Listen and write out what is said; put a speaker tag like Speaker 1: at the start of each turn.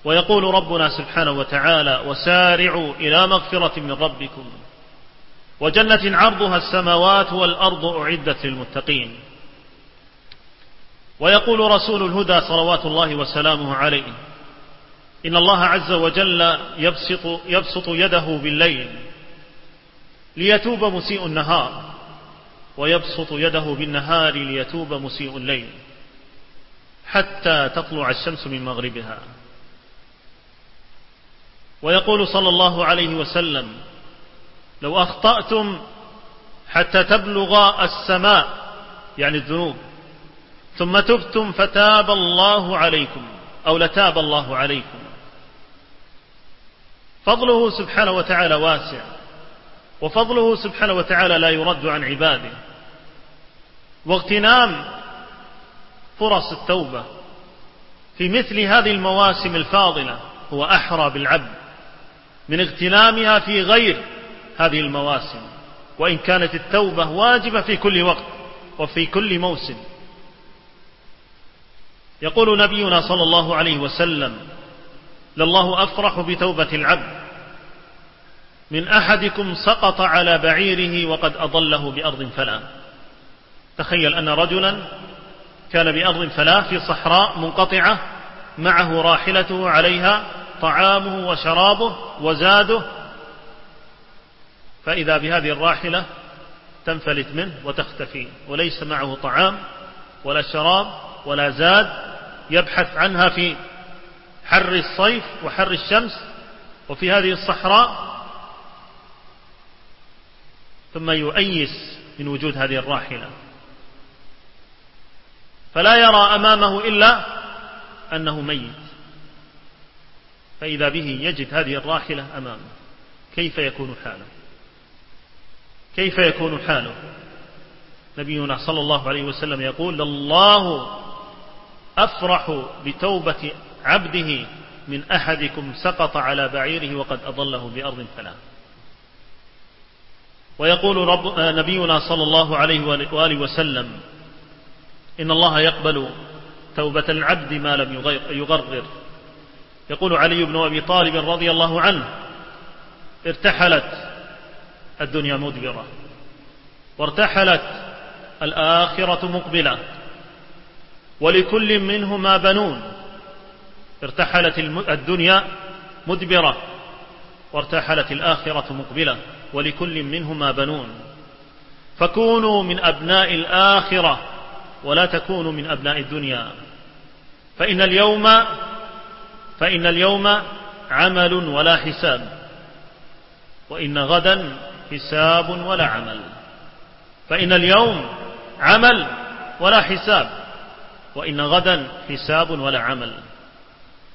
Speaker 1: ويقول ربنا سبحانه وتعالى: وسارعوا إلى مغفرة من ربكم وجنة عرضها السماوات والأرض أعدت للمتقين. ويقول رسول الهدى صلوات الله وسلامه عليه: إن الله عز وجل يبسط يده بالليل ليتوب مسيء النهار، ويبسط يده بالنهار ليتوب مسيء الليل، حتى تطلع الشمس من مغربها. ويقول صلى الله عليه وسلم: لو أخطأتم حتى تبلغ السماء، يعني الذنوب، ثم تبتم فتاب الله عليكم، أو لتاب الله عليكم. فضله سبحانه وتعالى واسع، وفضله سبحانه وتعالى لا يرد عن عباده. واغتنام فرص التوبة في مثل هذه المواسم الفاضلة هو أحرى بالعبد من اغتنامها في غير هذه المواسم، وإن كانت التوبة واجبة في كل وقت وفي كل موسم. يقول نبينا صلى الله عليه وسلم: لله أفرح بتوبة العبد من أحدكم سقط على بعيره وقد أضله بأرض فلا. تخيل أن رجلا كان بأرض فلا في صحراء منقطعة، معه راحلته عليها طعامه وشرابه وزاده، فإذا بهذه الراحلة تنفلت منه وتختفي، وليس معه طعام ولا شراب ولا زاد، يبحث عنها في حر الصيف وحر الشمس وفي هذه الصحراء، ثم يؤيس من وجود هذه الراحلة، فلا يرى أمامه إلا أنه ميت، فإذا به يجد هذه الراحلة أمامه. كيف يكون حاله؟ كيف يكون حاله؟ نبينا صلى الله عليه وسلم يقول: الله أفرح بتوبة عبده من أحدكم سقط على بعيره وقد أضله بأرض فلا. ويقول نبينا صلى الله عليه وآله وسلم: إن الله يقبل توبة العبد ما لم يغرر. يقول علي بن أبي طالب رضي الله عنه: ارتحلت الدنيا مدبرة، وارتحلت الآخرة مقبلة، ولكل منهما بنون. ارتحلت الدنيا مدبرة، وارتحلت الآخرة مقبلة، ولكل منهما بنون. فكونوا من أبناء الآخرة ولا تكونوا من أبناء الدنيا، فإن اليوم عمل ولا حساب، وإن غدا حساب ولا عمل. فإن اليوم عمل ولا حساب، وإن غدا حساب ولا عمل.